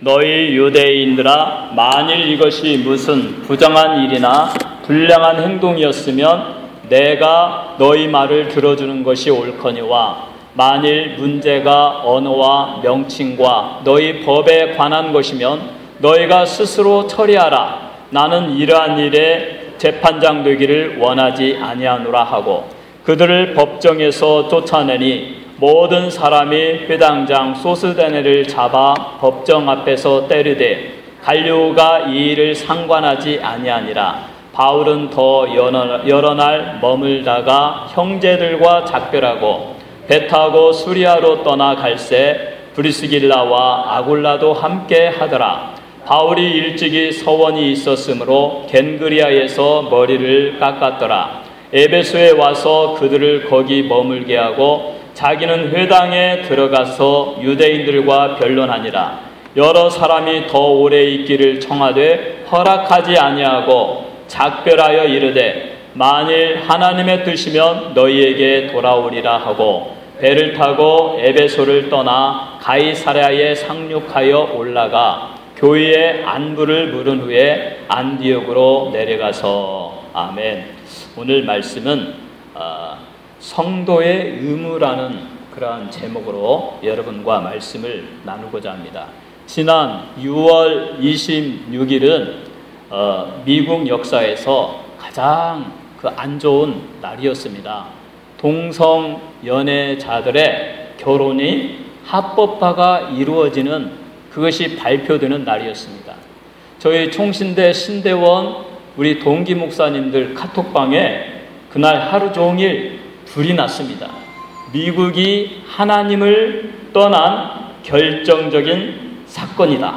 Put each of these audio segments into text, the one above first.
너희 유대인들아, 만일 이것이 무슨 부정한 일이나 불량한 행동이었으면 내가 너희 말을 들어주는 것이 옳거니와, 만일 문제가 언어와 명칭과 너희 법에 관한 것이면 너희가 스스로 처리하라. 나는 이러한 일에 재판장 되기를 원하지 아니하노라 하고, 그들을 법정에서 쫓아내니 모든 사람이 회당장 소스데네를 잡아 법정 앞에서 때리되 갈리오가 이 일을 상관하지 아니하니라. 바울은 더 여러 날 머물다가 형제들과 작별하고 배 타고 수리아로 떠나 갈새 브리스길라와 아굴라도 함께 하더라. 바울이 일찍이 서원이 있었으므로 겐그리아에서 머리를 깎았더라. 에베소에 와서 그들을 거기 머물게 하고 자기는 회당에 들어가서 유대인들과 변론하니라. 여러 사람이 더 오래 있기를 청하되 허락하지 아니하고 작별하여 이르되 만일 하나님의 뜻이면 너희에게 돌아오리라 하고 배를 타고 에베소를 떠나 가이사랴에 상륙하여 올라가 교회의 안부를 물은 후에 안디옥으로 내려가서. 아멘. 오늘 말씀은 성도의 의무라는 그러한 제목으로 여러분과 말씀을 나누고자 합니다. 지난 6월 26일은 미국 역사에서 가장 안 좋은 날이었습니다. 동성 연애자들의 결혼이 합법화가 이루어지는 그것이 발표되는 날이었습니다. 저희 총신대 신대원 우리 동기 목사님들 카톡방에 그날 하루 종일 불이 났습니다. 미국이 하나님을 떠난 결정적인 사건이다.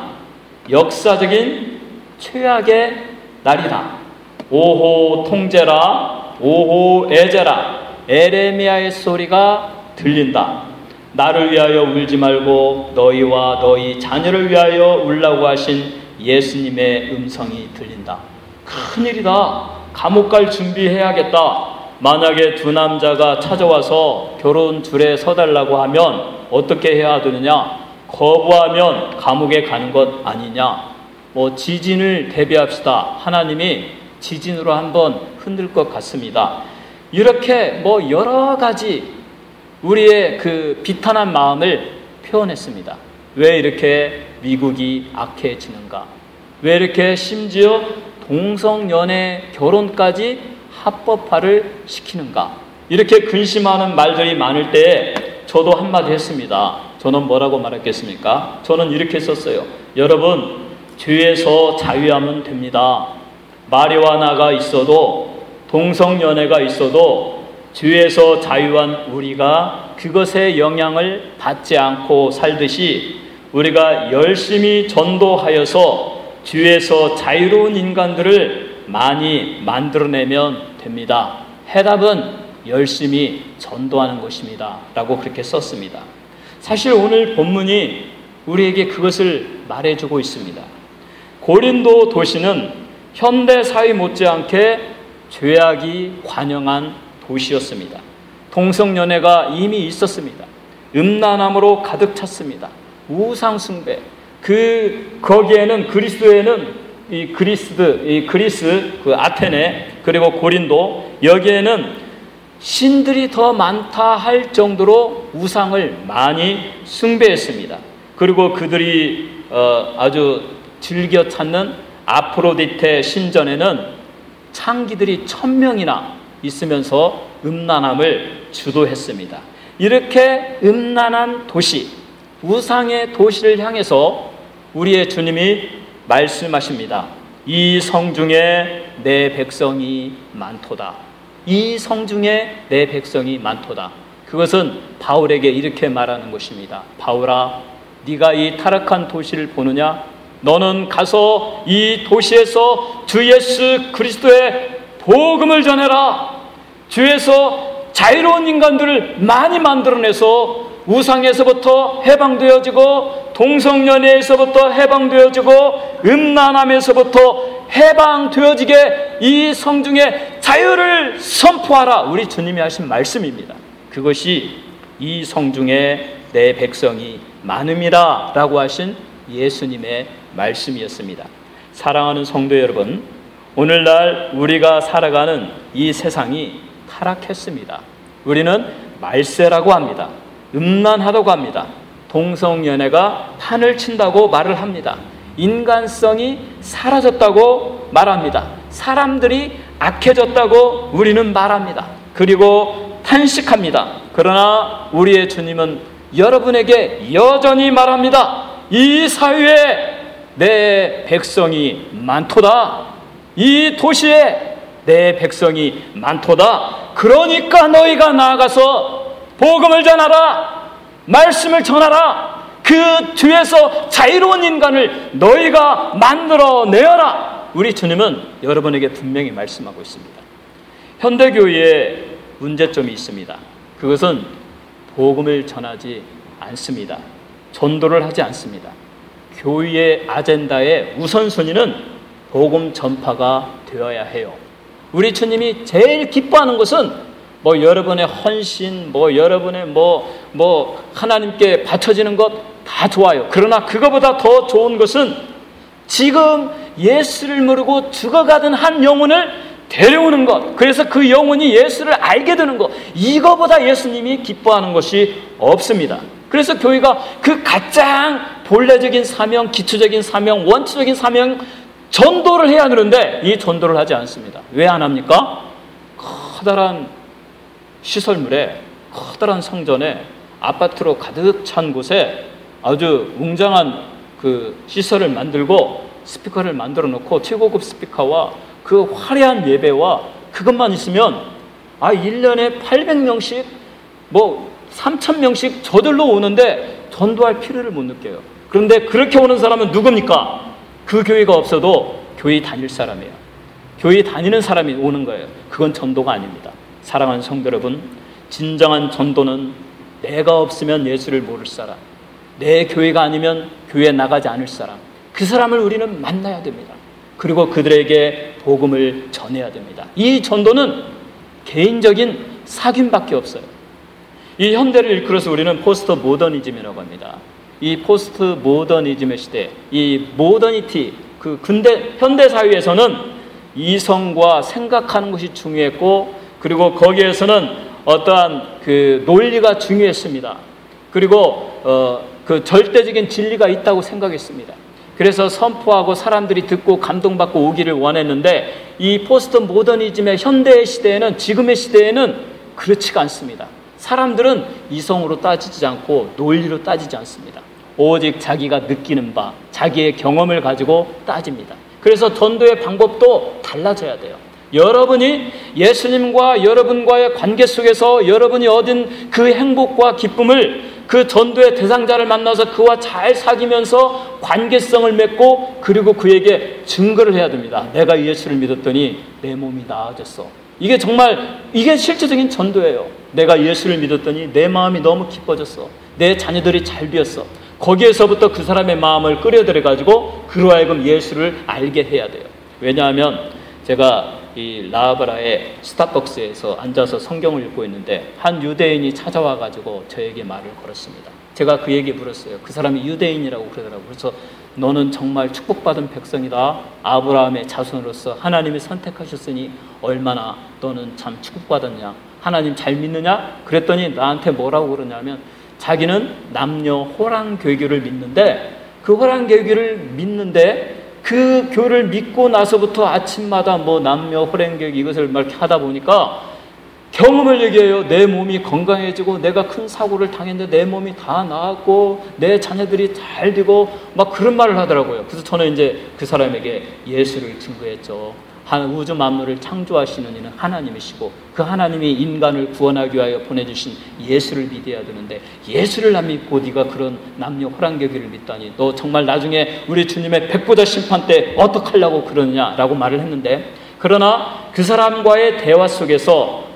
역사적인 최악의 날이다. 오호 통제라, 오호 애제라, 에레미야의 소리가 들린다. 나를 위하여 울지 말고 너희와 너희 자녀를 위하여 울라고 하신 예수님의 음성이 들린다. 큰일이다. 감옥 갈 준비해야겠다. 만약에 두 남자가 찾아와서 결혼 줄에 서달라고 하면 어떻게 해야 되느냐? 거부하면 감옥에 가는 것 아니냐? 지진을 대비합시다. 하나님이 지진으로 한번 흔들 것 같습니다. 이렇게 여러 가지 우리의 그 비탄한 마음을 표현했습니다. 왜 이렇게 미국이 악해지는가? 왜 이렇게 심지어 동성연애 결혼까지 합법화를 시키는가? 이렇게 근심하는 말들이 많을 때에 저도 한마디 했습니다. 저는 뭐라고 말했겠습니까? 저는 이렇게 썼어요. 여러분, 죄에서 자유하면 됩니다. 마리화나가 있어도 동성연애가 있어도 죄에서 자유한 우리가 그것의 영향을 받지 않고 살듯이 우리가 열심히 전도하여서 죄에서 자유로운 인간들을 많이 만들어내면 됩니다. 해답은 열심히 전도하는 것입니다. 라고 그렇게 썼습니다. 사실 오늘 본문이 우리에게 그것을 말해주고 있습니다. 고린도 도시는 현대 사회 못지않게 죄악이 관영한 도시였습니다. 동성연애가 이미 있었습니다. 음란함으로 가득 찼습니다. 우상숭배. 거기에는 그리스도에는 그리스, 아테네, 그리고 고린도, 여기에는 신들이 더 많다 할 정도로 우상을 많이 숭배했습니다. 그리고 그들이 아주 즐겨 찾는 아프로디테 신전에는 창기들이 1000명이나 있으면서 음란함을 주도했습니다. 이렇게 음란한 도시, 우상의 도시를 향해서 우리의 주님이 말씀하십니다. 이 성중에 내 백성이 많도다. 이 성중에 내 백성이 많도다. 그것은 바울에게 이렇게 말하는 것입니다. 바울아, 네가 이 타락한 도시를 보느냐? 너는 가서 이 도시에서 주 예수 그리스도의 복음을 전해라. 주에서 자유로운 인간들을 많이 만들어내서 우상에서부터 해방되어지고 동성연애에서부터 해방되어지고 음란함에서부터 해방되어지게 이 성중에 자유를 선포하라. 우리 주님이 하신 말씀입니다. 그것이 이 성중에 내 백성이 많음이라 라고 하신 예수님의 말씀이었습니다. 사랑하는 성도 여러분, 오늘날 우리가 살아가는 이 세상이 타락했습니다. 우리는 말세라고 합니다. 음란하다고 합니다. 동성연애가 판을 친다고 말을 합니다. 인간성이 사라졌다고 말합니다. 사람들이 악해졌다고 우리는 말합니다. 그리고 탄식합니다. 그러나 우리의 주님은 여러분에게 여전히 말합니다. 이 사회에 내 백성이 많도다. 이 도시에 내 백성이 많도다. 그러니까 너희가 나아가서 복음을 전하라. 말씀을 전하라. 그 뒤에서 자유로운 인간을 너희가 만들어내어라. 우리 주님은 여러분에게 분명히 말씀하고 있습니다. 현대교회에 문제점이 있습니다. 그것은 복음을 전하지 않습니다. 전도를 하지 않습니다. 교회의 아젠다의 우선순위는 복음 전파가 되어야 해요. 우리 주님이 제일 기뻐하는 것은 여러분의 헌신, 여러분의 하나님께 바쳐지는 것 다 좋아요. 그러나 그거보다 더 좋은 것은 지금 예수를 모르고 죽어가던 한 영혼을 데려오는 것. 그래서 그 영혼이 예수를 알게 되는 것. 이거보다 예수님이 기뻐하는 것이 없습니다. 그래서 교회가 그 가장 본래적인 사명, 기초적인 사명, 원초적인 사명, 전도를 해야 되는데 이 전도를 하지 않습니다. 왜 안 합니까? 커다란 시설물에, 커다란 성전에, 아파트로 가득 찬 곳에 아주 웅장한 그 시설을 만들고 스피커를 만들어 놓고 최고급 스피커와 그 화려한 예배와 그것만 있으면 1년에 800명씩 3,000명씩 저들로 오는데 전도할 필요를 못 느껴요. 그런데 그렇게 오는 사람은 누굽니까? 그 교회가 없어도 교회 다닐 사람이에요. 교회 다니는 사람이 오는 거예요. 그건 전도가 아닙니다. 사랑하는 성도 여러분, 진정한 전도는 내가 없으면 예수를 모를 사람, 내 교회가 아니면 교회에 나가지 않을 사람, 그 사람을 우리는 만나야 됩니다. 그리고 그들에게 복음을 전해야 됩니다. 이 전도는 개인적인 사귐밖에 없어요. 이 현대를 일컬어서 우리는 포스트 모더니즘이라고 합니다. 이 포스트 모더니즘의 시대, 이 모더니티, 그 현대 사회에서는 이성과 생각하는 것이 중요했고, 그리고 거기에서는 어떠한 그 논리가 중요했습니다. 그리고 그 절대적인 진리가 있다고 생각했습니다. 그래서 선포하고 사람들이 듣고 감동받고 오기를 원했는데, 이 포스트 모더니즘의 현대의 시대에는, 지금의 시대에는 그렇지가 않습니다. 사람들은 이성으로 따지지 않고 논리로 따지지 않습니다. 오직 자기가 느끼는 바, 자기의 경험을 가지고 따집니다. 그래서 전도의 방법도 달라져야 돼요. 여러분이 예수님과 여러분과의 관계 속에서 여러분이 얻은 그 행복과 기쁨을 그 전도의 대상자를 만나서 그와 잘 사귀면서 관계성을 맺고, 그리고 그에게 증거를 해야 됩니다. 내가 예수를 믿었더니 내 몸이 나아졌어. 이게 실제적인 전도예요. 내가 예수를 믿었더니 내 마음이 너무 기뻐졌어. 내 자녀들이 잘 되었어. 거기에서부터 그 사람의 마음을 끌어들여가지고 그로 하여금 예수를 알게 해야 돼요. 왜냐하면 제가 이 라하브라의 스타벅스에서 앉아서 성경을 읽고 있는데 한 유대인이 찾아와가지고 저에게 말을 걸었습니다. 제가 그에게 물었어요. 그 사람이 유대인이라고 그러더라고요. 그래서 너는 정말 축복받은 백성이다. 아브라함의 자손으로서 하나님이 선택하셨으니 얼마나 너는 참 축복받았냐. 하나님 잘 믿느냐? 그랬더니 나한테 뭐라고 그러냐면, 자기는 남녀 호랑교교를 믿는데, 그 호랑교교를 믿는데 그 교를 믿고 나서부터 아침마다 남녀 호랑교교 이것을 막 이렇게 하다 보니까 경험을 얘기해요. 내 몸이 건강해지고, 내가 큰 사고를 당했는데 내 몸이 다 나았고, 내 자녀들이 잘 되고, 막 그런 말을 하더라고요. 그래서 저는 이제 그 사람에게 예수를 증거했죠. 우주 만물을 창조하시는 이는 하나님이시고, 그 하나님이 인간을 구원하기 위하여 보내주신 예수를 믿어야 되는데, 예수를 안 믿고 네가 그런 남녀 호랑교기를 믿다니, 너 정말 나중에 우리 주님의 백보자 심판 때 어떡하려고 그러느냐라고 말을 했는데, 그러나 그 사람과의 대화 속에서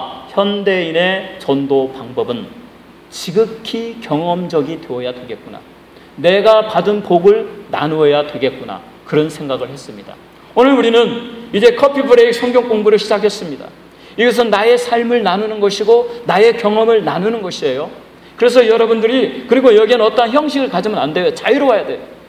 현대인의 전도 방법은 지극히 경험적이 되어야 되겠구나, 내가 받은 복을 나누어야 되겠구나, 그런 생각을 했습니다. 오늘 우리는 이제 커피 브레이크 성경 공부를 시작했습니다. 이것은 나의 삶을 나누는 것이고 나의 경험을 나누는 것이에요. 그래서 여러분들이, 그리고 여기에는 어떠한 형식을 가지면 안 돼요. 자유로워야 돼요.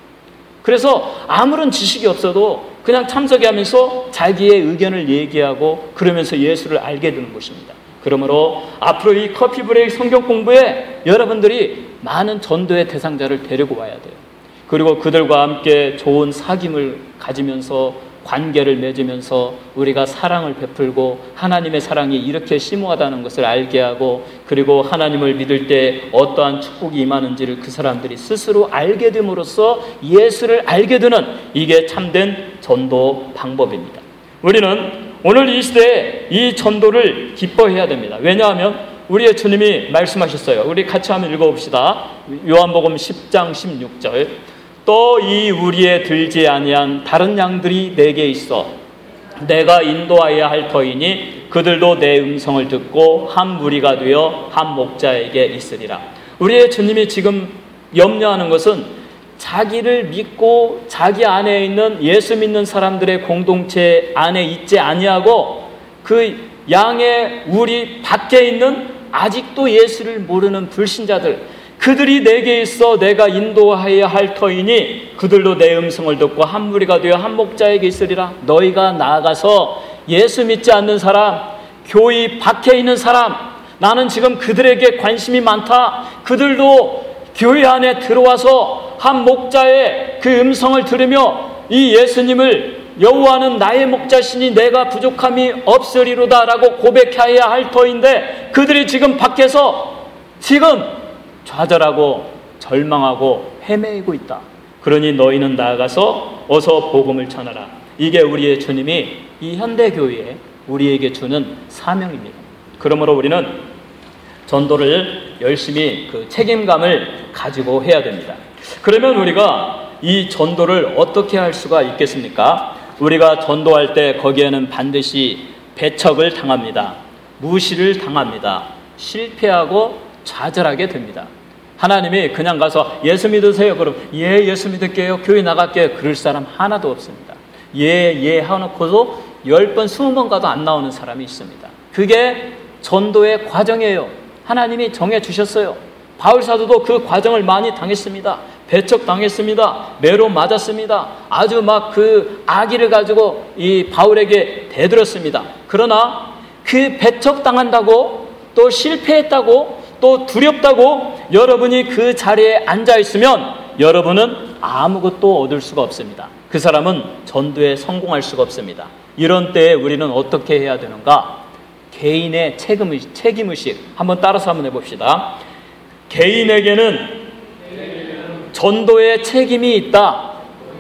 그래서 아무런 지식이 없어도 그냥 참석하면서 자기의 의견을 얘기하고 그러면서 예수를 알게 되는 것입니다. 그러므로 앞으로 이 커피 브레이크 성경 공부에 여러분들이 많은 전도의 대상자를 데리고 와야 돼요. 그리고 그들과 함께 좋은 사귐을 가지면서 관계를 맺으면서 우리가 사랑을 베풀고 하나님의 사랑이 이렇게 심오하다는 것을 알게 하고, 그리고 하나님을 믿을 때 어떠한 축복이 임하는지를 그 사람들이 스스로 알게 됨으로써 예수를 알게 되는, 이게 참된 전도 방법입니다. 우리는 오늘 이 시대에 이 전도를 기뻐해야 됩니다. 왜냐하면 우리의 주님이 말씀하셨어요. 우리 같이 한번 읽어봅시다. 요한복음 10장 16절. 또 이 우리에 들지 아니한 다른 양들이 내게 있어 내가 인도하여야 할 터이니 그들도 내 음성을 듣고 한 무리가 되어 한 목자에게 있으리라. 우리의 주님이 지금 염려하는 것은 자기를 믿고 자기 안에 있는 예수 믿는 사람들의 공동체 안에 있지 아니하고 그 양의 우리 밖에 있는 아직도 예수를 모르는 불신자들, 그들이 내게 있어 내가 인도하여야 할 터이니 그들도 내 음성을 듣고 한 무리가 되어 한 목자에게 있으리라. 너희가 나아가서 예수 믿지 않는 사람, 교회 밖에 있는 사람, 나는 지금 그들에게 관심이 많다. 그들도 교회 안에 들어와서 한 목자의 그 음성을 들으며 이 예수님을, 여호와는 나의 목자시니 내가 부족함이 없으리로다 라고 고백해야 할 터인데, 그들이 지금 밖에서 지금 좌절하고 절망하고 헤매이고 있다. 그러니 너희는 나아가서 어서 복음을 전하라. 이게 우리의 주님이 이 현대교회에 우리에게 주는 사명입니다. 그러므로 우리는 전도를 열심히 그 책임감을 가지고 해야 됩니다. 그러면 우리가 이 전도를 어떻게 할 수가 있겠습니까? 우리가 전도할 때 거기에는 반드시 배척을 당합니다. 무시를 당합니다. 실패하고 좌절하게 됩니다. 하나님이 그냥 가서 예수 믿으세요. 그럼 예, 예수 믿을게요. 교회 나갈게요. 그럴 사람 하나도 없습니다. 예 하놓고도 10번, 20번 가도 안 나오는 사람이 있습니다. 그게 전도의 과정이에요. 하나님이 정해 주셨어요. 바울 사도도 그 과정을 많이 당했습니다. 배척 당했습니다. 매로 맞았습니다. 아주 막 그 악의를 가지고 이 바울에게 대들었습니다. 그러나 그 배척 당한다고 또 실패했다고 또 두렵다고 여러분이 그 자리에 앉아 있으면 여러분은 아무것도 얻을 수가 없습니다. 그 사람은 전도에 성공할 수가 없습니다. 이런 때에 우리는 어떻게 해야 되는가? 개인의 책임의식 한번 따라서 한번 해봅시다. 개인에게는 전도의 책임이 있다.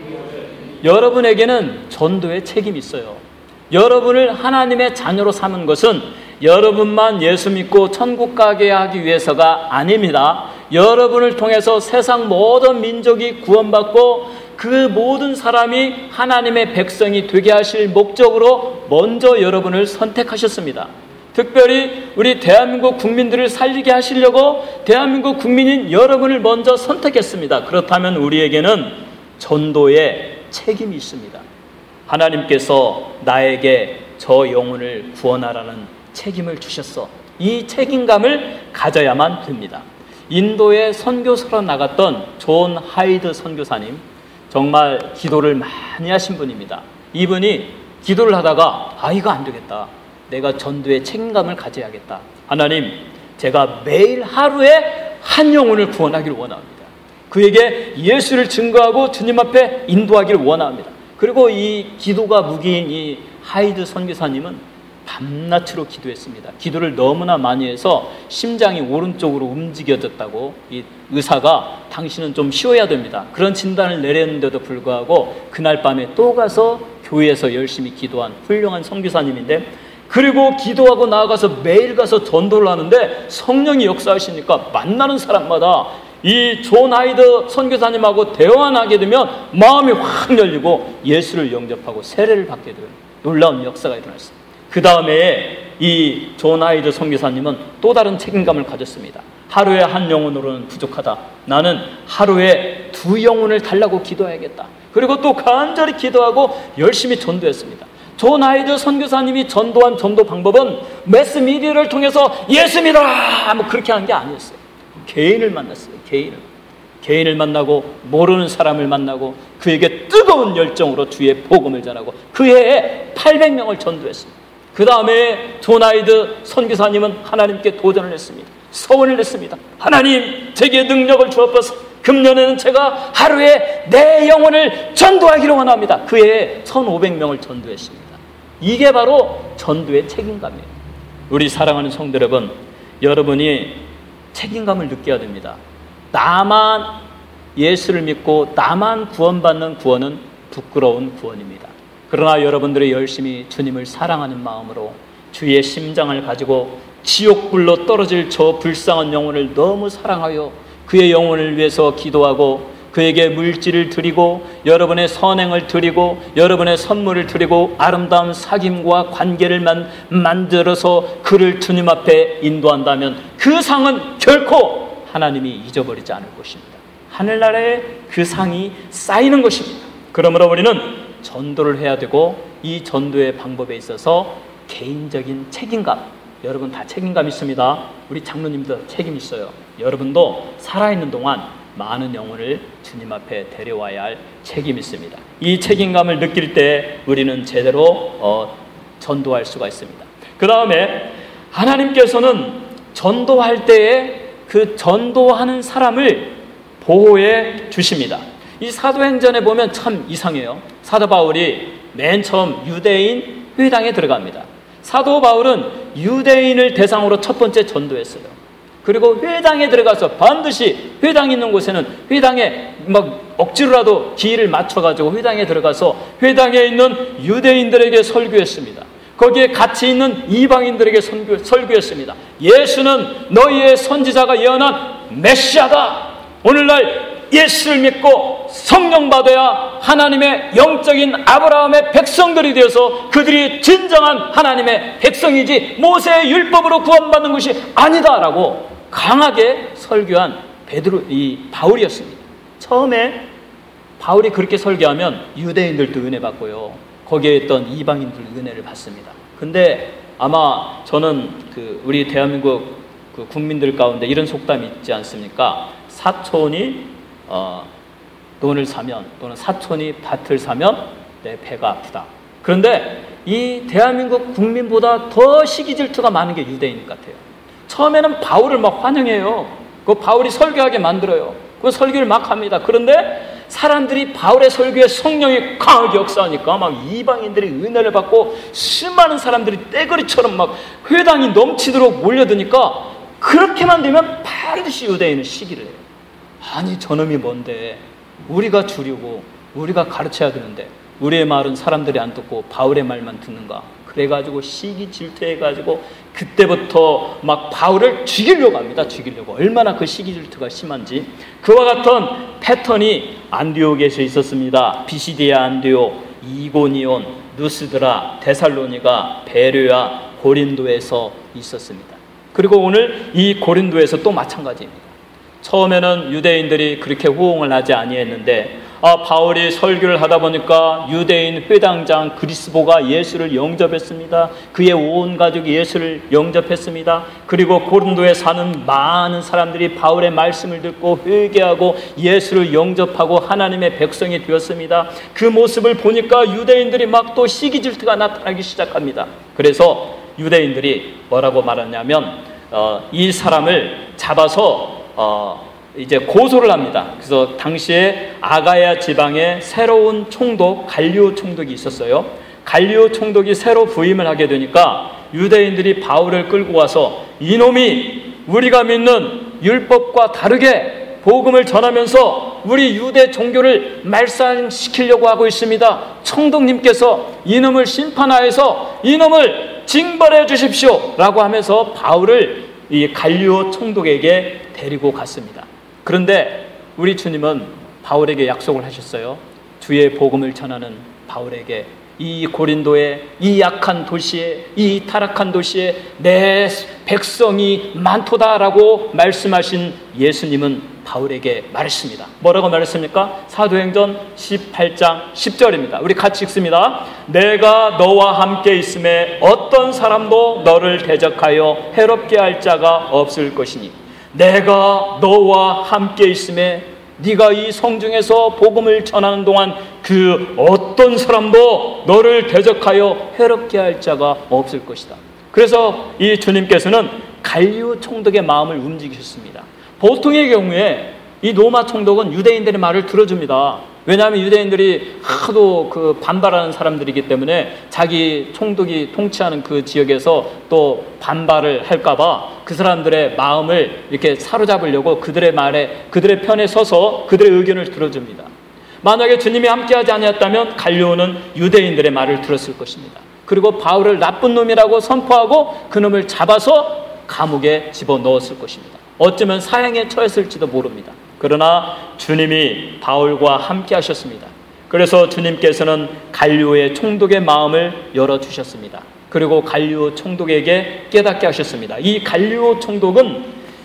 여러분에게는 전도의 책임이 있어요. 여러분을 하나님의 자녀로 삼은 것은 여러분만 예수 믿고 천국 가게 하기 위해서가 아닙니다. 여러분을 통해서 세상 모든 민족이 구원받고 그 모든 사람이 하나님의 백성이 되게 하실 목적으로 먼저 여러분을 선택하셨습니다. 특별히 우리 대한민국 국민들을 살리게 하시려고 대한민국 국민인 여러분을 먼저 선택했습니다. 그렇다면 우리에게는 전도의 책임이 있습니다. 하나님께서 나에게 저 영혼을 구원하라는 책임을 주셨어. 이 책임감을 가져야만 됩니다. 인도에 선교사로 나갔던 존 하이드 선교사님, 정말 기도를 많이 하신 분입니다. 이분이 기도를 하다가 이거 안 되겠다. 내가 전도의 책임감을 가져야겠다. 하나님, 제가 매일 하루에 한 영혼을 구원하기를 원합니다. 그에게 예수를 증거하고 주님 앞에 인도하기를 원합니다. 그리고 이 기도가 무기인 이 하이드 선교사님은 밤낮으로 기도했습니다. 기도를 너무나 많이 해서 심장이 오른쪽으로 움직여졌다고 이 의사가 당신은 좀 쉬어야 됩니다. 그런 진단을 내렸는데도 불구하고 그날 밤에 또 가서 교회에서 열심히 기도한 훌륭한 선교사님인데, 그리고 기도하고 나아가서 매일 가서 전도를 하는데 성령이 역사하시니까 만나는 사람마다 이 존 하이드 선교사님하고 대화만 하게 되면 마음이 확 열리고 예수를 영접하고 세례를 받게 되는 놀라운 역사가 일어났습니다. 그 다음에 이 존 하이드 선교사님은 또 다른 책임감을 가졌습니다. 하루에 한 영혼으로는 부족하다. 나는 하루에 2 영혼을 달라고 기도해야겠다. 그리고 또 간절히 기도하고 열심히 전도했습니다. 존 하이드 선교사님이 전도한 전도 방법은 매스미디어를 통해서 예수 믿어라! 뭐 그렇게 하는 게 아니었어요. 개인을 만났어요. 개인을 만나고 모르는 사람을 만나고 그에게 뜨거운 열정으로 주의 복음을 전하고 그 해에 800명을 전도했습니다. 그 다음에 존 하이드 선교사님은 하나님께 도전을 했습니다. 서원을 냈습니다. 하나님, 제게 능력을 주옵소서. 금년에는 제가 하루에 내 영혼을 전도하기를 원합니다. 그 해에 1500명을 전도했습니다. 이게 바로 전도의 책임감이에요. 우리 사랑하는 성도 여러분, 여러분이 책임감을 느껴야 됩니다. 나만 예수를 믿고 나만 구원받는 구원은 부끄러운 구원입니다. 그러나 여러분들이 열심히 주님을 사랑하는 마음으로 주의 심장을 가지고 지옥불로 떨어질 저 불쌍한 영혼을 너무 사랑하여 그의 영혼을 위해서 기도하고 그에게 물질을 드리고 여러분의 선행을 드리고 여러분의 선물을 드리고 아름다운 사귐과 관계를 만들어서 그를 주님 앞에 인도한다면 그 상은 결코 하나님이 잊어버리지 않을 것입니다. 하늘나라에 그 상이 쌓이는 것입니다. 그러므로 우리는 전도를 해야 되고 이 전도의 방법에 있어서 개인적인 책임감, 여러분 다 책임감 있습니다. 우리 장로님도 책임 있어요. 여러분도 살아있는 동안 많은 영혼을 주님 앞에 데려와야 할 책임이 있습니다. 이 책임감을 느낄 때 우리는 제대로 전도할 수가 있습니다. 그 다음에 하나님께서는 전도할 때에 그 전도하는 사람을 보호해 주십니다. 이 사도행전에 보면 참 이상해요. 사도 바울이 맨 처음 유대인 회당에 들어갑니다. 사도 바울은 유대인을 대상으로 첫 번째 전도했어요. 그리고 회당에 들어가서 반드시 회당 있는 곳에는 회당에 막 억지로라도 기회를 맞춰가지고 회당에 들어가서 회당에 있는 유대인들에게 설교했습니다. 거기에 같이 있는 이방인들에게 설교했습니다. 예수는 너희의 선지자가 예언한 메시아다. 오늘날 예수를 믿고 성령 받아야 하나님의 영적인 아브라함의 백성들이 되어서 그들이 진정한 하나님의 백성이지 모세의 율법으로 구원받는 것이 아니다라고 강하게 설교한 바울이었습니다. 처음에 바울이 그렇게 설교하면 유대인들도 은혜 받고요. 거기에 있던 이방인들 은혜를 받습니다. 근데 아마 저는 우리 대한민국 국민들 가운데 이런 속담이 있지 않습니까? 사촌이 돈을 사면 또는 사촌이 밭을 사면 내 배가 아프다. 그런데 이 대한민국 국민보다 더 시기 질투가 많은 게 유대인 같아요. 처음에는 바울을 막 환영해요. 그 바울이 설교하게 만들어요. 그 설교를 막 합니다. 그런데 사람들이 바울의 설교에 성령이 강하게 역사하니까 막 이방인들이 은혜를 받고 수많은 사람들이 떼거리처럼 막 회당이 넘치도록 몰려드니까 그렇게만 되면 반드시 유대인은 시기를 해요. 아니 저놈이 뭔데 우리가 주려고 우리가 가르쳐야 되는데 우리의 말은 사람들이 안 듣고 바울의 말만 듣는가. 그래가지고 시기 질투해가지고 그때부터 막 바울을 죽이려고 합니다. 죽이려고. 얼마나 그 시기 질투가 심한지. 그와 같은 패턴이 안디옥에서 있었습니다. 비시디아 안디옥, 이고니온, 누스드라, 데살로니가, 베르야, 고린도에서 있었습니다. 그리고 오늘 이 고린도에서 또 마찬가지입니다. 처음에는 유대인들이 그렇게 호응을 하지 아니했는데 바울이 설교를 하다 보니까 유대인 회당장 그리스보가 예수를 영접했습니다. 그의 온 가족이 예수를 영접했습니다. 그리고 고린도에 사는 많은 사람들이 바울의 말씀을 듣고 회개하고 예수를 영접하고 하나님의 백성이 되었습니다. 그 모습을 보니까 유대인들이 막 또 시기 질투가 나타나기 시작합니다. 그래서 유대인들이 뭐라고 말하냐면 이 사람을 잡아서 이제 고소를 합니다. 그래서 당시에 아가야 지방에 새로운 총독 갈리오 총독이 있었어요. 갈리오 총독이 새로 부임을 하게 되니까 유대인들이 바울을 끌고 와서 이놈이 우리가 믿는 율법과 다르게 복음을 전하면서 우리 유대 종교를 말살시키려고 하고 있습니다. 총독님께서 이놈을 심판하여서 이놈을 징벌해 주십시오 라고 하면서 바울을 이 갈리오 총독에게 데리고 갔습니다. 그런데 우리 주님은 바울에게 약속을 하셨어요. 주의 복음을 전하는 바울에게 이 고린도의 이 약한 도시에 이 타락한 도시에 내 백성이 많도다라고 말씀하신 예수님은 바울에게 말했습니다. 뭐라고 말했습니까? 사도행전 18장 10절입니다. 우리 같이 읽습니다. 내가 너와 함께 있음에 어떤 사람도 너를 대적하여 해롭게 할 자가 없을 것이니 내가 너와 함께 있음에 네가 이 성중에서 복음을 전하는 동안 그 어떤 사람도 너를 대적하여 해롭게 할 자가 없을 것이다. 그래서 이 주님께서는 갈리오 총독의 마음을 움직이셨습니다. 보통의 경우에 이 로마 총독은 유대인들의 말을 들어줍니다. 왜냐하면 유대인들이 하도 그 반발하는 사람들이기 때문에 자기 총독이 통치하는 그 지역에서 또 반발을 할까봐 그 사람들의 마음을 이렇게 사로잡으려고 그들의 말에, 그들의 편에 서서 그들의 의견을 들어줍니다. 만약에 주님이 함께하지 아니었다면 갈리오는 유대인들의 말을 들었을 것입니다. 그리고 바울을 나쁜 놈이라고 선포하고 그놈을 잡아서 감옥에 집어넣었을 것입니다. 어쩌면 사형에 처했을지도 모릅니다. 그러나 주님이 바울과 함께 하셨습니다. 그래서 주님께서는 갈리오의 총독의 마음을 열어주셨습니다. 그리고 갈리오 총독에게 깨닫게 하셨습니다. 이 갈리오 총독은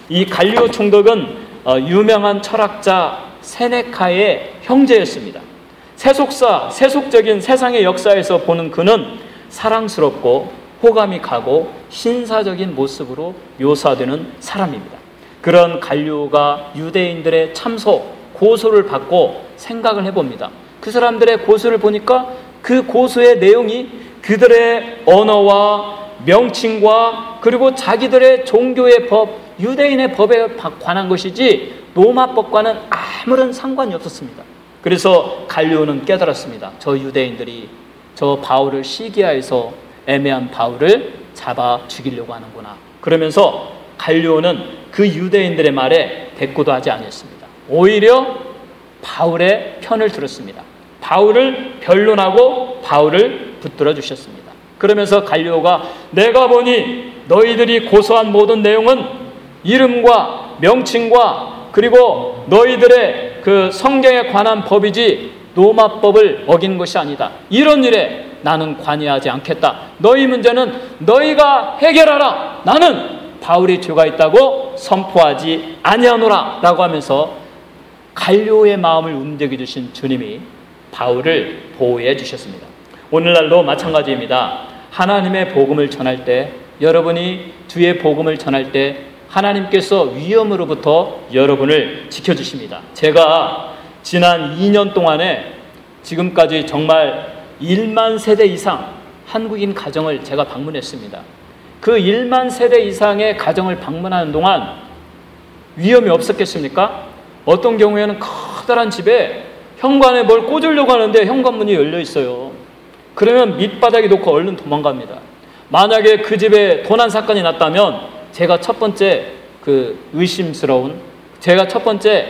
유명한 철학자 세네카의 형제였습니다. 세속적인 세상의 역사에서 보는 그는 사랑스럽고 호감이 가고 신사적인 모습으로 묘사되는 사람입니다. 그런 갈리오가 유대인들의 고소를 받고 생각을 해봅니다. 그 사람들의 고소를 보니까 그 고소의 내용이 그들의 언어와 명칭과 그리고 자기들의 종교의 법, 유대인의 법에 관한 것이지 로마법과는 아무런 상관이 없었습니다. 그래서 갈리오는 깨달았습니다. 저 유대인들이 저 바울을 시기하여서 애매한 바울을 잡아 죽이려고 하는구나. 그러면서 갈리오는 그 유대인들의 말에 대꾸도 하지 않았습니다. 오히려 바울의 편을 들었습니다. 바울을 변론하고 바울을 붙들어 주셨습니다. 그러면서 갈리오가 내가 보니 너희들이 고소한 모든 내용은 이름과 명칭과 그리고 너희들의 그 성경에 관한 법이지 로마법을 어긴 것이 아니다. 이런 일에 나는 관여하지 않겠다. 너희 문제는 너희가 해결하라. 나는 바울이 죄가 있다고 선포하지 아니하노라 라고 하면서 갈리오의 마음을 움직여 주신 주님이 바울을 보호해 주셨습니다. 오늘날도 마찬가지입니다. 하나님의 복음을 전할 때, 여러분이 주의 복음을 전할 때 하나님께서 위험으로부터 여러분을 지켜주십니다. 제가 지난 2년 동안에 지금까지 정말 1만 세대 이상 한국인 가정을 제가 방문했습니다. 그 1만 세대 이상의 가정을 방문하는 동안 위험이 없었겠습니까? 어떤 경우에는 커다란 집에 현관에 뭘 꽂으려고 하는데 현관문이 열려 있어요. 그러면 밑바닥에 놓고 얼른 도망갑니다. 만약에 그 집에 도난 사건이 났다면 제가 첫 번째 제가 첫 번째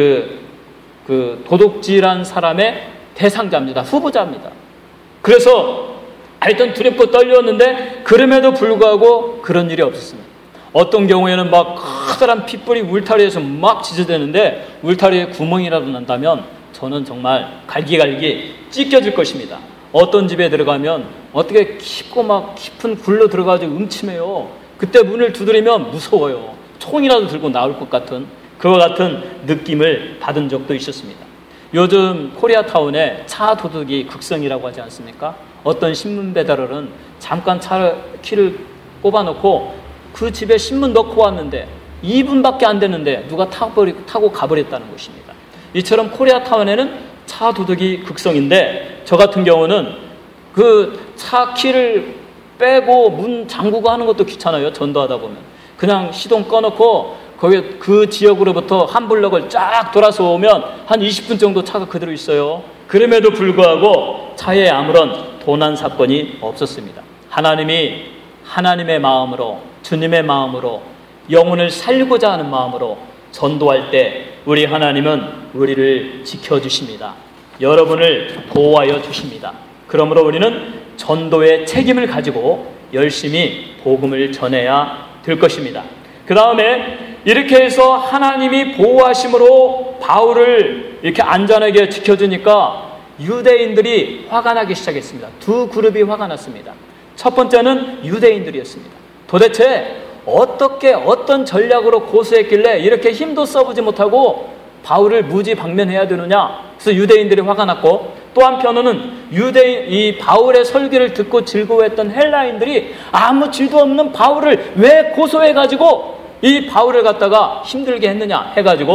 도둑질한 사람의 대상자입니다. 후보자입니다. 그래서 하여튼 두렵고 떨렸는데 그럼에도 불구하고 그런 일이 없었습니다. 어떤 경우에는 막 커다란 핏불이 울타리에서 막 지저대는데 울타리에 구멍이라도 난다면 저는 정말 갈기갈기 찢겨질 것입니다. 어떤 집에 들어가면 어떻게 깊은 굴로 들어가서 음침해요. 그때 문을 두드리면 무서워요. 총이라도 들고 나올 것 같은 그와 같은 느낌을 받은 적도 있었습니다. 요즘 코리아타운에 차 도둑이 극성이라고 하지 않습니까? 어떤 신문 배달원은 잠깐 차 키를 꼽아놓고 그 집에 신문 넣고 왔는데 2분밖에 안 됐는데 누가 타고 가버렸다는 것입니다. 이처럼 코리아타운에는 차 도둑이 극성인데 저 같은 경우는 그 차 키를 빼고 문 잠그고 하는 것도 귀찮아요. 전도하다 보면 그냥 시동 꺼놓고 거기 그 지역으로부터 한 블럭을 쫙 돌아서 오면 한 20분 정도 차가 그대로 있어요. 그럼에도 불구하고 차에 아무런 도난 사건이 없었습니다. 하나님이 하나님의 마음으로, 주님의 마음으로, 영혼을 살고자 하는 마음으로 전도할 때 우리 하나님은 우리를 지켜주십니다. 여러분을 보호하여 주십니다. 그러므로 우리는 전도의 책임을 가지고 열심히 복음을 전해야 될 것입니다. 그 다음에 이렇게 해서 하나님이 보호하심으로 바울을 이렇게 안전하게 지켜주니까 유대인들이 화가 나기 시작했습니다. 두 그룹이 화가 났습니다. 첫 번째는 유대인들이었습니다. 도대체 어떤 전략으로 고소했길래 이렇게 힘도 써보지 못하고 바울을 무지방면해야 되느냐. 그래서 유대인들이 화가 났고, 또 한편으로는 이 바울의 설교를 듣고 즐거워했던 헬라인들이 아무 죄도 없는 바울을 왜 고소해가지고 이 바울을 갖다가 힘들게 했느냐 해가지고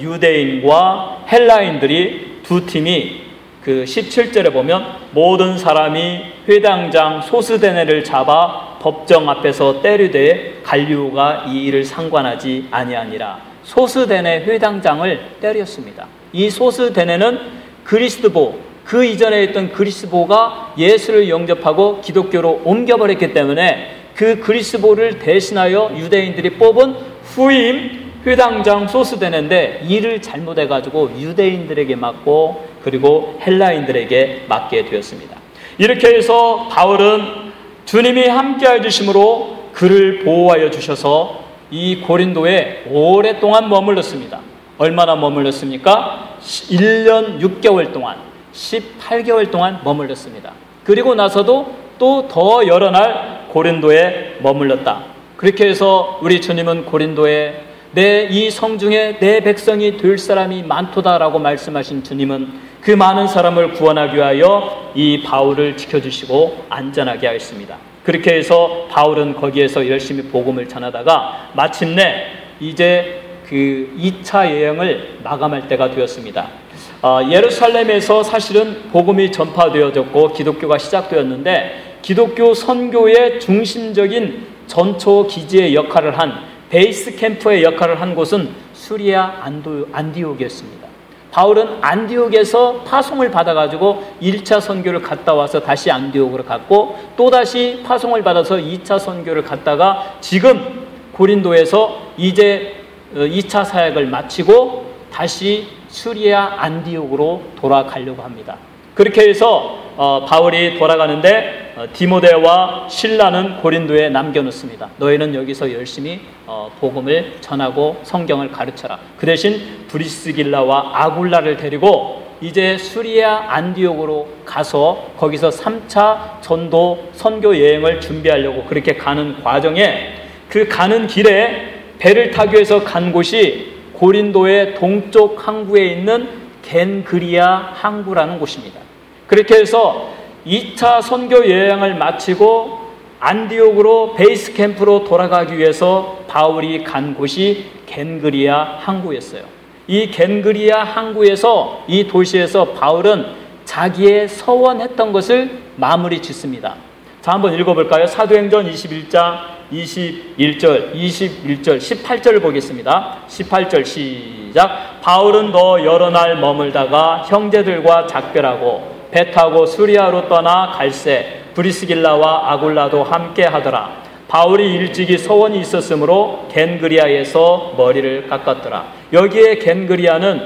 유대인과 헬라인들이 두 팀이 그 17절에 보면 모든 사람이 회당장 소스데네를 잡아 법정 앞에서 때리되 갈리오가 이 일을 상관하지 아니하니라. 소스데네 회당장을 때렸습니다. 이 소스데네는 그리스도 그 이전에 있던 그리스도가 예수를 영접하고 기독교로 옮겨버렸기 때문에 그 그리스도를 대신하여 유대인들이 뽑은 후임 회당장 소스데네인데 일을 잘못해가지고 유대인들에게 맞고 그리고 헬라인들에게 맞게 되었습니다. 이렇게 해서 바울은 주님이 함께해 주심으로 그를 보호하여 주셔서 이 고린도에 오랫동안 머물렀습니다. 얼마나 머물렀습니까? 1년 6개월 동안 18개월 동안 머물렀습니다. 그리고 나서도 또 더 여러 날 고린도에 머물렀다. 그렇게 해서 우리 주님은 고린도에 내 이 성중에 내 백성이 될 사람이 많도다라고 말씀하신 주님은 그 많은 사람을 구원하기 위하여 이 바울을 지켜주시고 안전하게 하였습니다. 그렇게 해서 바울은 거기에서 열심히 복음을 전하다가 마침내 이제 그 2차 여행을 마감할 때가 되었습니다. 예루살렘에서 사실은 복음이 전파되어졌고 기독교가 시작되었는데 기독교 선교의 중심적인 전초 기지의 역할을 한 베이스 캠프의 역할을 한 곳은 수리아 안디옥이었습니다. 바울은 안디옥에서 파송을 받아가지고 1차 선교를 갔다 와서 다시 안디옥으로 갔고 또다시 파송을 받아서 2차 선교를 갔다가 지금 고린도에서 이제 2차 사역을 마치고 다시 수리아 안디옥으로 돌아가려고 합니다. 그렇게 해서 바울이 돌아가는데 디모데와 실라는 고린도에 남겨놓습니다. 너희는 여기서 열심히 복음을 전하고 성경을 가르쳐라. 그 대신 브리스길라와 아굴라를 데리고 이제 수리아 안디옥으로 가서 거기서 3차 전도 선교 여행을 준비하려고 그렇게 가는 과정에 그 가는 길에 배를 타기 위해서 간 곳이 고린도의 동쪽 항구에 있는 겐그리아 항구라는 곳입니다. 그렇게 해서 2차 선교 여행을 마치고 안디옥으로 베이스 캠프로 돌아가기 위해서 바울이 간 곳이 겐그리아 항구였어요. 이 겐그리아 항구에서 이 도시에서 바울은 자기의 서원했던 것을 마무리 짓습니다. 자, 한번 읽어볼까요? 사도행전 21장 21절, 18절을 보겠습니다. 18절 시작. 바울은 더 여러 날 머물다가 형제들과 작별하고 배 타고 수리아로 떠나 갈새 브리스길라와 아굴라도 함께 하더라. 바울이 일찍이 서원이 있었으므로 겐그리아에서 머리를 깎았더라. 여기에 겐그리아는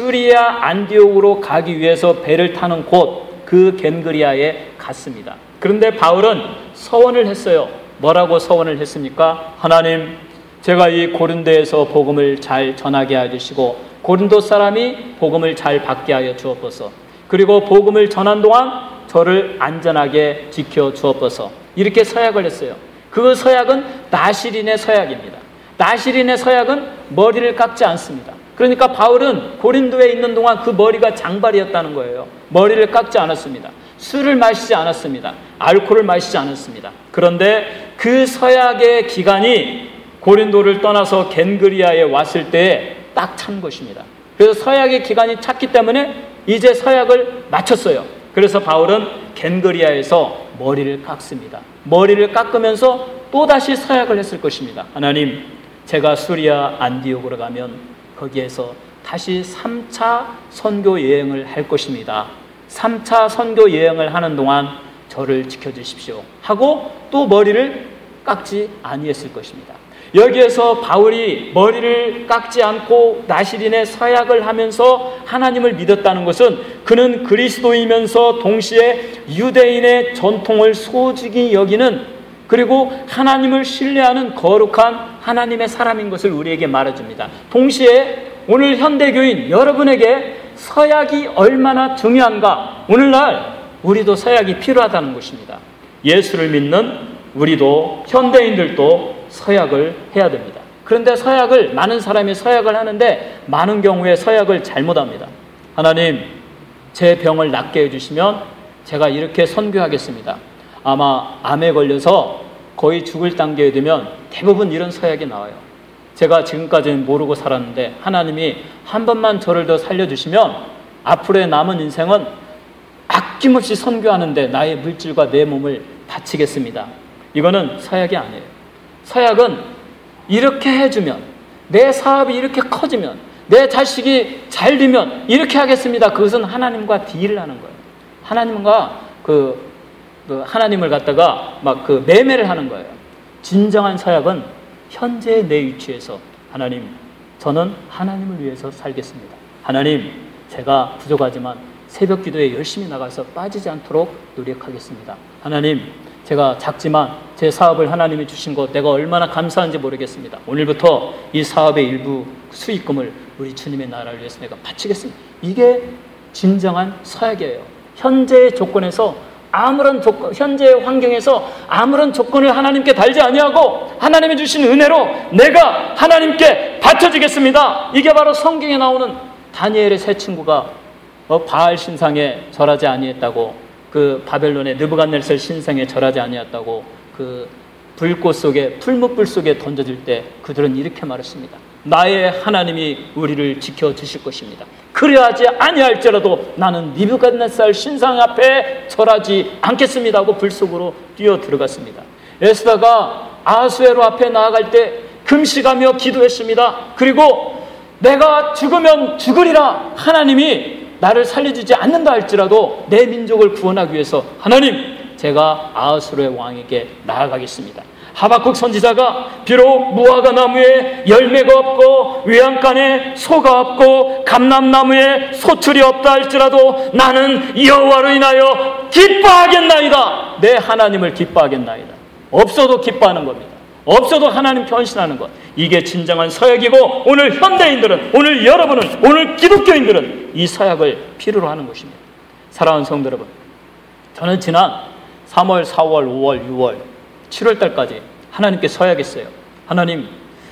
수리아 안디옥으로 가기 위해서 배를 타는 곳, 그 겐그리아에 갔습니다. 그런데 바울은 서원을 했어요. 뭐라고 서원을 했습니까? 하나님, 제가 이 고린도에서 복음을 잘 전하게 해주시고 고린도 사람이 복음을 잘 받게 하여 주옵소서. 그리고 복음을 전한 동안 저를 안전하게 지켜 주옵소서. 이렇게 서약을 했어요. 그 서약은 나시린의 서약입니다. 나시린의 서약은 머리를 깎지 않습니다. 그러니까 바울은 고린도에 있는 동안 그 머리가 장발이었다는 거예요. 머리를 깎지 않았습니다. 술을 마시지 않았습니다. 알코올을 마시지 않았습니다. 그런데 그 서약의 기간이 고린도를 떠나서 겐그리아에 왔을 때에 딱 찬 것입니다. 그래서 서약의 기간이 찼기 때문에 이제 서약을 마쳤어요. 그래서 바울은 겐그리아에서 머리를 깎습니다. 머리를 깎으면서 또다시 서약을 했을 것입니다. 하나님, 제가 수리아 안디옥으로 가면 거기에서 다시 3차 선교 여행을 할 것입니다. 3차 선교 여행을 하는 동안 저를 지켜주십시오 하고 또 머리를 깎지 아니했을 것입니다. 여기에서 바울이 머리를 깎지 않고 나시린의 서약을 하면서 하나님을 믿었다는 것은 그는 그리스도이면서 동시에 유대인의 전통을 소중히 여기는, 그리고 하나님을 신뢰하는 거룩한 하나님의 사람인 것을 우리에게 말해줍니다. 동시에 오늘 현대교인 여러분에게 서약이 얼마나 중요한가, 오늘날 우리도 서약이 필요하다는 것입니다. 예수를 믿는 우리도, 현대인들도 서약을 해야 됩니다. 그런데 서약을, 많은 사람이 서약을 하는데 많은 경우에 서약을 잘못합니다. 하나님, 제 병을 낫게 해주시면 제가 이렇게 선교하겠습니다. 아마 암에 걸려서 거의 죽을 단계에 되면 대부분 이런 서약이 나와요. 제가 지금까지는 모르고 살았는데 하나님이 한 번만 저를 더 살려주시면 앞으로의 남은 인생은 아낌없이 선교하는데 나의 물질과 내 몸을 바치겠습니다. 이거는 서약이 아니에요. 서약은 이렇게 해주면, 내 사업이 이렇게 커지면, 내 자식이 잘 되면 이렇게 하겠습니다. 그것은 하나님과 딜을 하는 거예요. 하나님과 하나님을 갖다가 막 매매를 하는 거예요. 진정한 서약은 현재의 내 위치에서 하나님, 저는 하나님을 위해서 살겠습니다. 하나님, 제가 부족하지만 새벽 기도에 열심히 나가서 빠지지 않도록 노력하겠습니다. 하나님, 제가 작지만 제 사업을 하나님이 주신 것 내가 얼마나 감사한지 모르겠습니다. 오늘부터 이 사업의 일부 수익금을 우리 주님의 나라를 위해서 내가 바치겠습니다. 이게 진정한 서약이에요. 현재의 조건에서 현재의 환경에서 아무런 조건을 하나님께 달지 아니하고 하나님이 주신 은혜로 내가 하나님께 바쳐주겠습니다. 이게 바로 성경에 나오는 다니엘의 세 친구가 바알 신상에 절하지 아니했다고, 그 바벨론의 느부갓네살 신상에 절하지 아니했다고 그 불꽃 속에, 풀무불 속에 던져질 때 그들은 이렇게 말했습니다. 나의 하나님이 우리를 지켜주실 것입니다. 그래야지 아니할지라도 나는 느부갓네살 신상 앞에 절하지 않겠습니다 하고 불 속으로 뛰어 들어갔습니다. 에스더가 아수에로 앞에 나아갈 때 금식하며 기도했습니다. 그리고 내가 죽으면 죽으리라, 하나님이 나를 살려주지 않는다 할지라도 내 민족을 구원하기 위해서 하나님, 제가 아수르의 왕에게 나아가겠습니다. 하박국 선지자가 비록 무화과 나무에 열매가 없고 외양간에 소가 없고 감람나무에 소출이 없다 할지라도 나는 여호와로 인하여 기뻐하겠나이다. 내 하나님을 기뻐하겠나이다. 없어도 기뻐하는 겁니다. 없어도 하나님 헌신하는 것. 이게 진정한 서약이고, 오늘 현대인들은, 오늘 여러분은, 오늘 기독교인들은 이 서약을 필요로 하는 것입니다. 사랑하는 성도 여러분, 저는 지난 3월, 4월, 5월, 6월, 7월 달까지 하나님께 서약했어요. 하나님,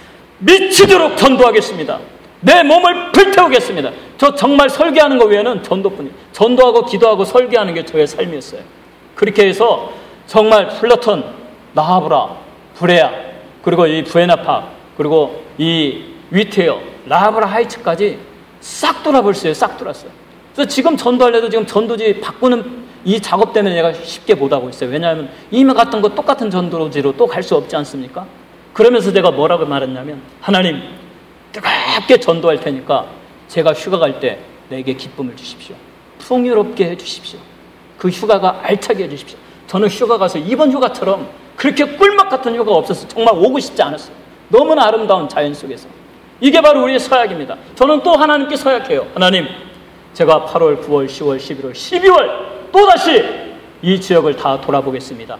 미치도록 전도하겠습니다. 내 몸을 불태우겠습니다. 저 정말 설계하는 것 외에는 전도뿐이에요. 전도하고 기도하고 설계하는 게 저의 삶이었어요. 그렇게 해서 정말 플러턴, 나하브라, 브레아, 그리고 이 부에나파, 그리고 이 위테어, 라하브라 하이츠까지 싹 돌아버렸어요. 싹 돌았어요. 그래서 지금 전도하려도 지금 전도지 바꾸는 이 작업 때문에 내가 쉽게 못하고 있어요. 왜냐하면 이미 갔던 거 똑같은 전도지로 또 갈 수 없지 않습니까? 그러면서 내가 뭐라고 말했냐면, 하나님, 뜨겁게 전도할 테니까 제가 휴가 갈 때 내게 기쁨을 주십시오. 풍요롭게 해주십시오. 그 휴가가 알차게 해주십시오. 저는 휴가 가서 이번 휴가처럼 그렇게 꿀맛 같은 휴가가 없어서 정말 오고 싶지 않았어요. 너무나 아름다운 자연 속에서. 이게 바로 우리의 서약입니다. 저는 또 하나님께 서약해요. 하나님, 제가 8월, 9월, 10월, 11월, 12월 또다시 이 지역을 다 돌아보겠습니다.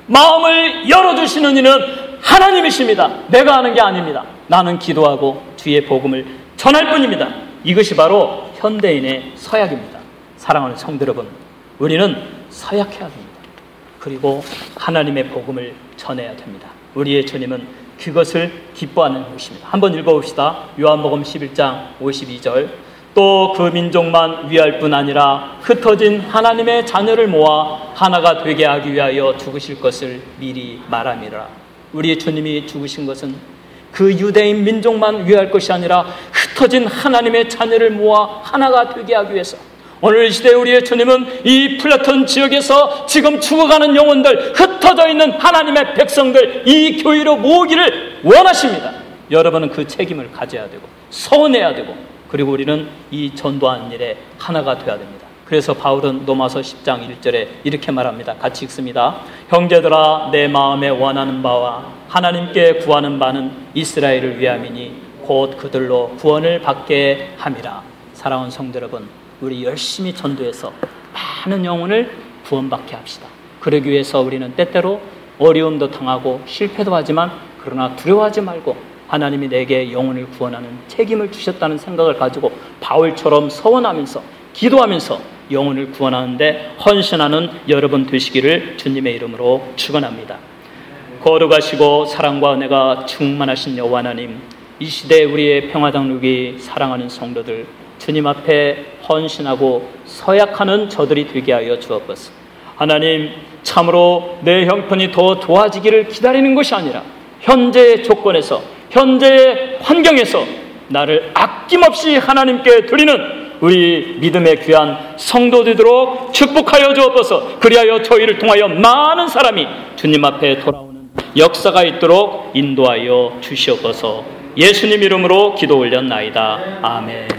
마음을 열어주시는 이는 하나님이십니다. 내가 하는 게 아닙니다. 나는 기도하고 주의 복음을 전할 뿐입니다. 이것이 바로 현대인의 서약입니다. 사랑하는 성도 여러분, 우리는 서약해야 됩니다. 그리고 하나님의 복음을 전해야 됩니다. 우리의 주님은 그것을 기뻐하는 것입니다. 한번 읽어봅시다. 요한복음 11장 52절. 또 그 민족만 위할 뿐 아니라 흩어진 하나님의 자녀를 모아 하나가 되게 하기 위하여 죽으실 것을 미리 말함이라. 우리의 주님이 죽으신 것은 그 유대인 민족만 위할 것이 아니라 흩어진 하나님의 자녀를 모아 하나가 되게 하기 위해서. 오늘 이 시대에 우리의 주님은 이 플라톤 지역에서 지금 죽어가는 영혼들, 흩어져 있는 하나님의 백성들, 이 교회로 모으기를 원하십니다. 여러분은 그 책임을 가져야 되고 서원해야 되고, 그리고 우리는 이 전도하는 일에 하나가 되어야 됩니다. 그래서 바울은 로마서 10장 1절에 이렇게 말합니다. 같이 읽습니다. 형제들아, 내 마음에 원하는 바와 하나님께 구하는 바는 이스라엘을 위함이니 곧 그들로 구원을 받게 함이라. 사랑하는 성도 여러분, 우리 열심히 전도해서 많은 영혼을 구원받게 합시다. 그러기 위해서 우리는 때때로 어려움도 당하고 실패도 하지만, 그러나 두려워하지 말고 하나님이 내게 영혼을 구원하는 책임을 주셨다는 생각을 가지고 바울처럼 서원하면서 기도하면서 영혼을 구원하는데 헌신하는 여러분 되시기를 주님의 이름으로 축원합니다. 거룩하시고 사랑과 은혜가 충만하신 여호와 하나님, 이 시대에 우리의 평화당룩이 사랑하는 성도들 주님 앞에 헌신하고 서약하는 저들이 되게 하여 주옵소서. 하나님, 참으로 내 형편이 더 좋아지기를 기다리는 것이 아니라 현재의 조건에서 현재의 환경에서 나를 아낌없이 하나님께 드리는 우리 믿음의 귀한 성도 되도록 축복하여 주옵소서. 그리하여 저희를 통하여 많은 사람이 주님 앞에 돌아오는 역사가 있도록 인도하여 주시옵소서. 예수님 이름으로 기도 올렸나이다. 아멘.